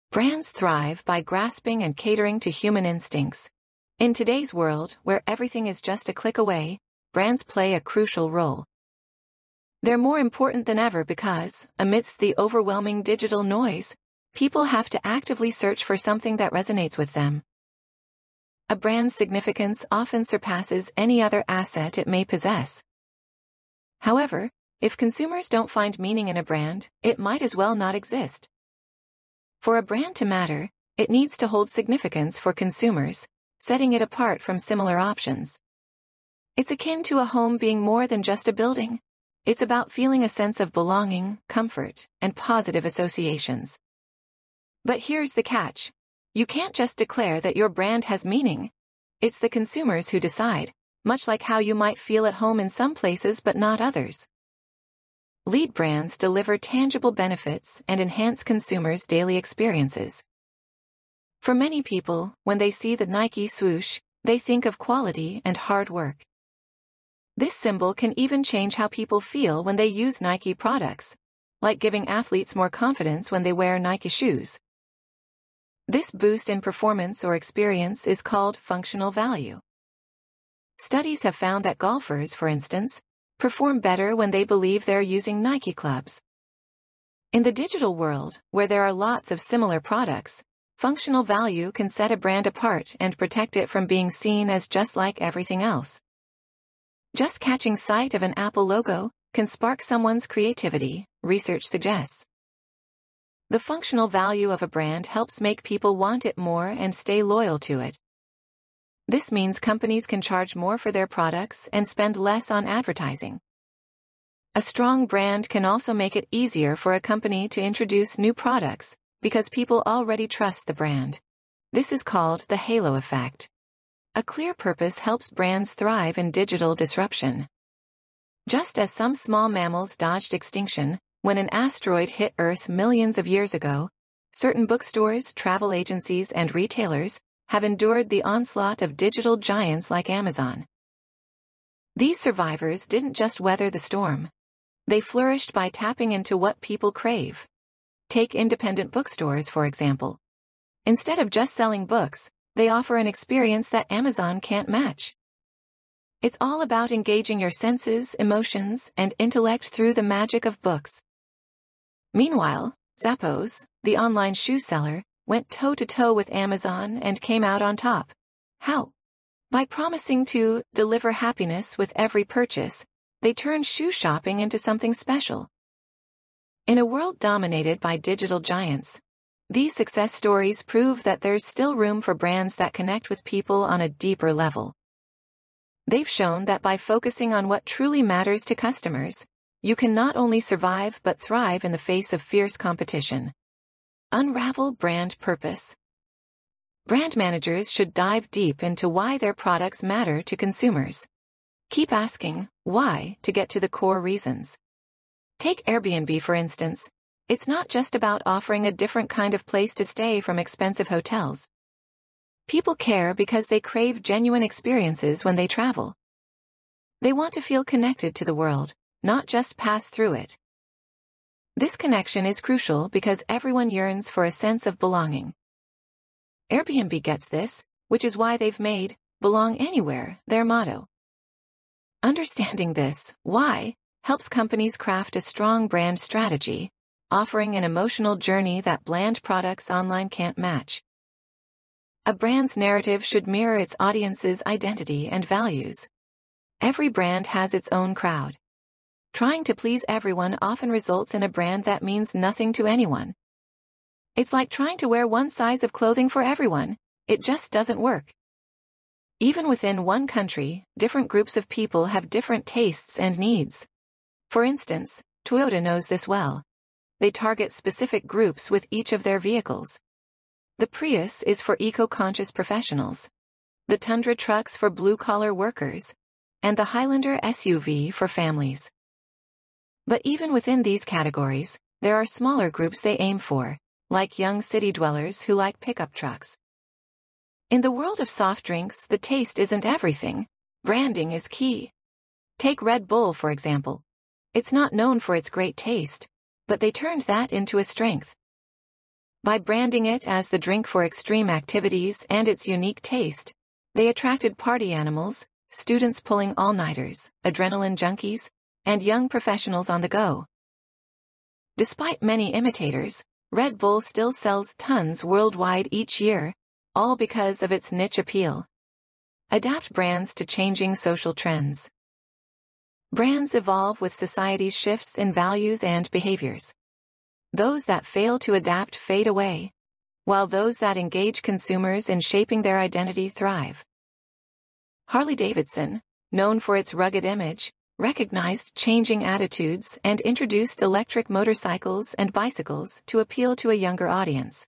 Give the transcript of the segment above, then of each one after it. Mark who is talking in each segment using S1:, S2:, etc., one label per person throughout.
S1: Brands thrive by grasping and catering to human instincts. In today's world, where everything is just a click away, brands play a crucial role. They're more important than ever because, amidst the overwhelming digital noise, people have to actively search for something that resonates with them. A brand's significance often surpasses any other asset it may possess. However, if consumers don't find meaning in a brand, it might as well not exist. For a brand to matter, it needs to hold significance for consumers, setting it apart from similar options. It's akin to a home being more than just a building. It's about feeling a sense of belonging, comfort, and positive associations. But here's the catch. You can't just declare that your brand has meaning. It's the consumers who decide, much like how you might feel at home in some places but not others. Lead brands deliver tangible benefits and enhance consumers' daily experiences. For many people, when they see the Nike swoosh, they think of quality and hard work. This symbol can even change how people feel when they use Nike products, like giving athletes more confidence when they wear Nike shoes. This boost in performance or experience is called functional value. Studies have found that golfers, for instance, perform better when they believe they're using Nike clubs. In the digital world, where there are lots of similar products, functional value can set a brand apart and protect it from being seen as just like everything else. Just catching sight of an Apple logo can spark someone's creativity, research suggests. The functional value of a brand helps make people want it more and stay loyal to it. This means companies can charge more for their products and spend less on advertising. A strong brand can also make it easier for a company to introduce new products, because people already trust the brand. This is called the halo effect. A clear purpose helps brands thrive in digital disruption. Just as some small mammals dodged extinction when an asteroid hit Earth millions of years ago, certain bookstores, travel agencies, and retailers have endured the onslaught of digital giants like Amazon. These survivors didn't just weather the storm. They flourished by tapping into what people crave. Take independent bookstores, for example. Instead of just selling books, they offer an experience that Amazon can't match. It's all about engaging your senses, emotions, and intellect through the magic of books. Meanwhile, Zappos, the online shoe seller, went toe-to-toe with Amazon and came out on top. How? By promising to deliver happiness with every purchase, they turned shoe shopping into something special. In a world dominated by digital giants, these success stories prove that there's still room for brands that connect with people on a deeper level. They've shown that by focusing on what truly matters to customers, you can not only survive but thrive in the face of fierce competition. Unravel brand purpose. Brand managers should dive deep into why their products matter to consumers. Keep asking, why, to get to the core reasons. Take Airbnb, for instance. It's not just about offering a different kind of place to stay from expensive hotels. People care because they crave genuine experiences when they travel. They want to feel connected to the world, not just pass through it. This connection is crucial because everyone yearns for a sense of belonging. Airbnb gets this, which is why they've made "Belong Anywhere" their motto. Understanding this, why, helps companies craft a strong brand strategy, offering an emotional journey that bland products online can't match. A brand's narrative should mirror its audience's identity and values. Every brand has its own crowd. Trying to please everyone often results in a brand that means nothing to anyone. It's like trying to wear one size of clothing for everyone. It just doesn't work. Even within one country, different groups of people have different tastes and needs. For instance, Toyota knows this well. They target specific groups with each of their vehicles. The Prius is for eco-conscious professionals, the Tundra trucks for blue-collar workers, and the Highlander SUV for families. But even within these categories, there are smaller groups they aim for, like young city dwellers who like pickup trucks. In the world of soft drinks, the taste isn't everything. Branding is key. Take Red Bull, for example. It's not known for its great taste, but they turned that into a strength. By branding it as the drink for extreme activities and its unique taste, they attracted party animals, students pulling all-nighters, adrenaline junkies, and young professionals on the go. Despite many imitators, Red Bull still sells tons worldwide each year, all because of its niche appeal. Adapt brands to changing social trends. Brands evolve with society's shifts in values and behaviors. Those that fail to adapt fade away, while those that engage consumers in shaping their identity thrive. Harley-Davidson, known for its rugged image, recognized changing attitudes and introduced electric motorcycles and bicycles to appeal to a younger audience.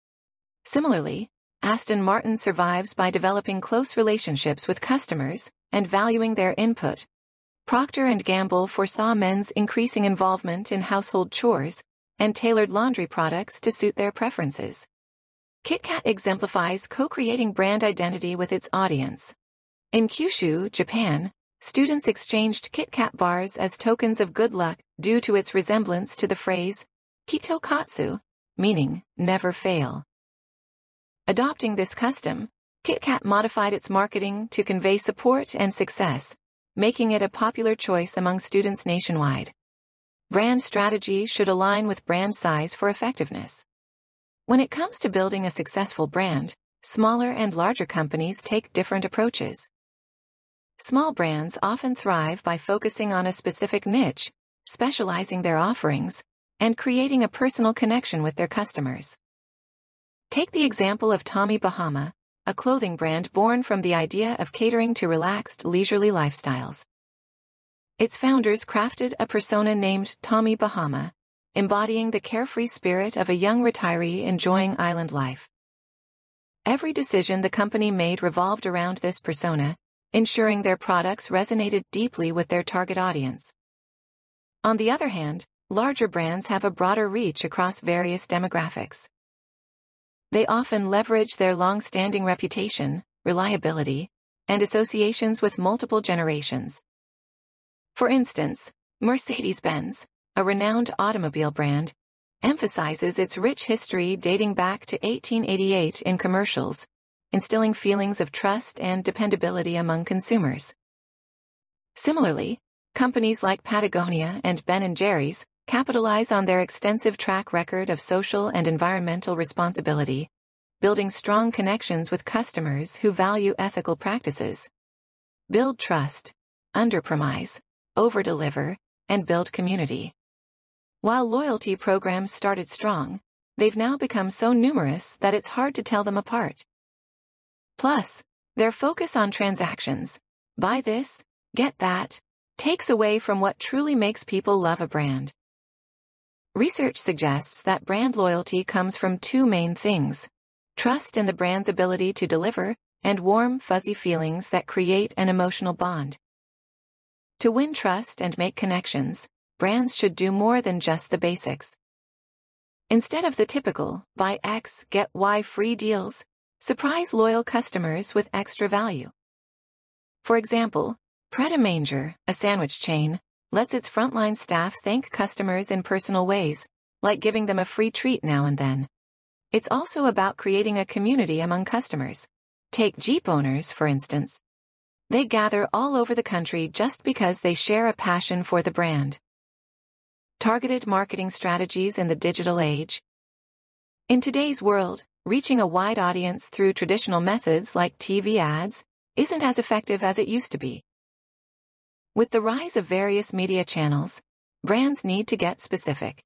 S1: Similarly, Aston Martin survives by developing close relationships with customers and valuing their input. Procter & Gamble foresaw men's increasing involvement in household chores and tailored laundry products to suit their preferences. KitKat exemplifies co-creating brand identity with its audience. In Kyushu, Japan, students exchanged KitKat bars as tokens of good luck due to its resemblance to the phrase, Kitokatsu, meaning, never fail. Adopting this custom, KitKat modified its marketing to convey support and success, making it a popular choice among students nationwide. Brand strategy should align with brand size for effectiveness. When it comes to building a successful brand, smaller and larger companies take different approaches. Small brands often thrive by focusing on a specific niche, specializing their offerings, and creating a personal connection with their customers. Take the example of Tommy Bahama, a clothing brand born from the idea of catering to relaxed, leisurely lifestyles. Its founders crafted a persona named Tommy Bahama, embodying the carefree spirit of a young retiree enjoying island life. Every decision the company made revolved around this persona, ensuring their products resonated deeply with their target audience. On the other hand, larger brands have a broader reach across various demographics. They often leverage their long-standing reputation, reliability, and associations with multiple generations. For instance, Mercedes-Benz, a renowned automobile brand, emphasizes its rich history dating back to 1888 in commercials, instilling feelings of trust and dependability among consumers. Similarly, companies like Patagonia and Ben & Jerry's capitalize on their extensive track record of social and environmental responsibility, building strong connections with customers who value ethical practices. Build trust, underpromise, overdeliver, and build community. While loyalty programs started strong, they've now become so numerous that it's hard to tell them apart. Plus, their focus on transactions, buy this, get that, takes away from what truly makes people love a brand. Research suggests that brand loyalty comes from two main things: trust in the brand's ability to deliver, and warm, fuzzy feelings that create an emotional bond. To win trust and make connections, brands should do more than just the basics. Instead of the typical, buy X, get Y free deals, surprise loyal customers with extra value. For example, Pret a Manger, a sandwich chain, lets its frontline staff thank customers in personal ways, like giving them a free treat now and then. It's also about creating a community among customers. Take Jeep owners, for instance. They gather all over the country just because they share a passion for the brand. Targeted marketing strategies in the digital age. In today's world, reaching a wide audience through traditional methods like TV ads isn't as effective as it used to be. With the rise of various media channels, brands need to get specific.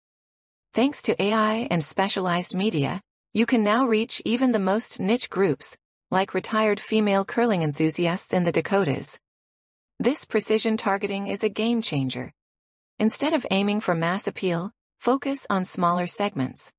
S1: Thanks to AI and specialized media, you can now reach even the most niche groups, like retired female curling enthusiasts in the Dakotas. This precision targeting is a game changer. Instead of aiming for mass appeal, focus on smaller segments.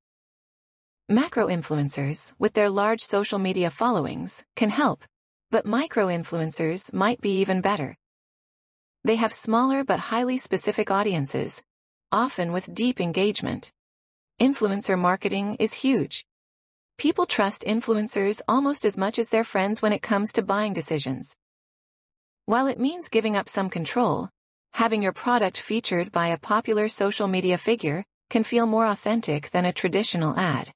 S1: Macro-influencers, with their large social media followings, can help, but micro-influencers might be even better. They have smaller but highly specific audiences, often with deep engagement. Influencer marketing is huge. People trust influencers almost as much as their friends when it comes to buying decisions. While it means giving up some control, having your product featured by a popular social media figure can feel more authentic than a traditional ad.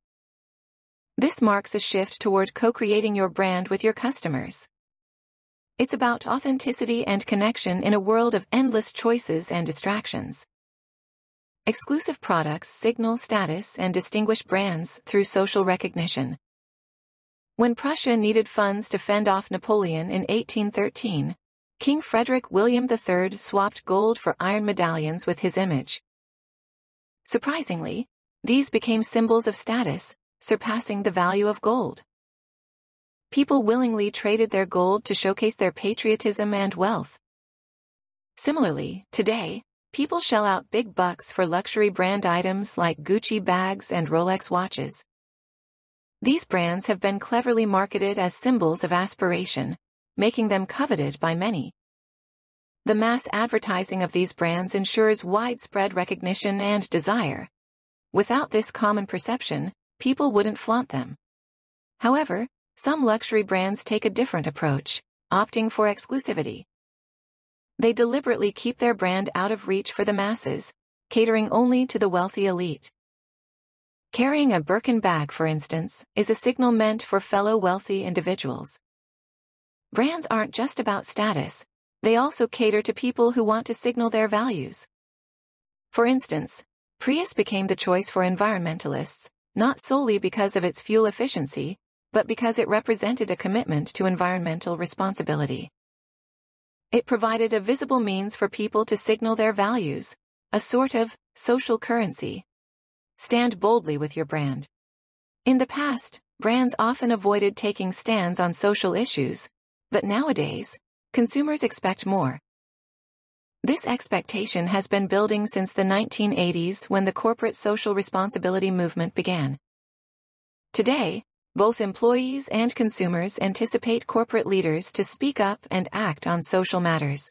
S1: This marks a shift toward co-creating your brand with your customers. It's about authenticity and connection in a world of endless choices and distractions. Exclusive products signal status and distinguish brands through social recognition. When Prussia needed funds to fend off Napoleon in 1813, King Frederick William III swapped gold for iron medallions with his image. Surprisingly, these became symbols of status, surpassing the value of gold. People willingly traded their gold to showcase their patriotism and wealth. Similarly, today, people shell out big bucks for luxury brand items like Gucci bags and Rolex watches. These brands have been cleverly marketed as symbols of aspiration, making them coveted by many. The mass advertising of these brands ensures widespread recognition and desire. Without this common perception, people wouldn't flaunt them. However, some luxury brands take a different approach, opting for exclusivity. They deliberately keep their brand out of reach for the masses, catering only to the wealthy elite. Carrying a Birkin bag, for instance, is a signal meant for fellow wealthy individuals. Brands aren't just about status, they also cater to people who want to signal their values. For instance, Prius became the choice for environmentalists, not solely because of its fuel efficiency, but because it represented a commitment to environmental responsibility. It provided a visible means for people to signal their values, a sort of social currency. Stand boldly with your brand. In the past, brands often avoided taking stands on social issues, but nowadays, consumers expect more. This expectation has been building since the 1980s when the corporate social responsibility movement began. Today, both employees and consumers anticipate corporate leaders to speak up and act on social matters.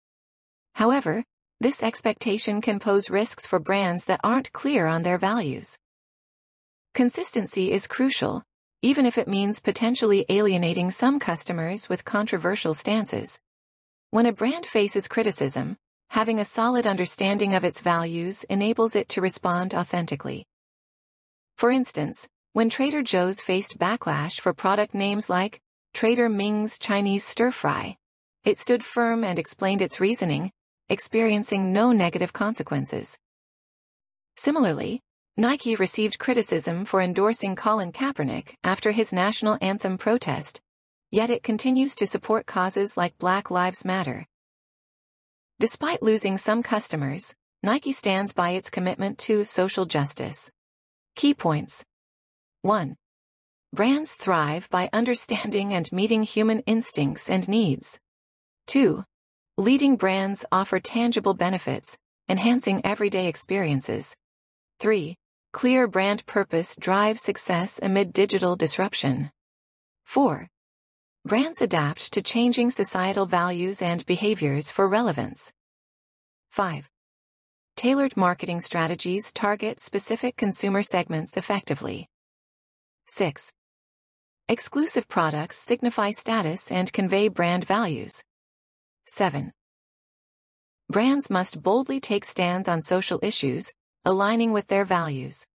S1: However, this expectation can pose risks for brands that aren't clear on their values. Consistency is crucial, even if it means potentially alienating some customers with controversial stances. When a brand faces criticism, having a solid understanding of its values enables it to respond authentically. For instance, when Trader Joe's faced backlash for product names like Trader Ming's Chinese stir-fry, it stood firm and explained its reasoning, experiencing no negative consequences. Similarly, Nike received criticism for endorsing Colin Kaepernick after his national anthem protest, yet it continues to support causes like Black Lives Matter. Despite losing some customers, Nike stands by its commitment to social justice. Key points. 1. Brands thrive by understanding and meeting human instincts and needs. 2. Leading brands offer tangible benefits, enhancing everyday experiences. 3. Clear brand purpose drives success amid digital disruption. 4. Brands adapt to changing societal values and behaviors for relevance. 5. Tailored marketing strategies target specific consumer segments effectively. 6. Exclusive products signify status and convey brand values. 7. Brands must boldly take stands on social issues, aligning with their values.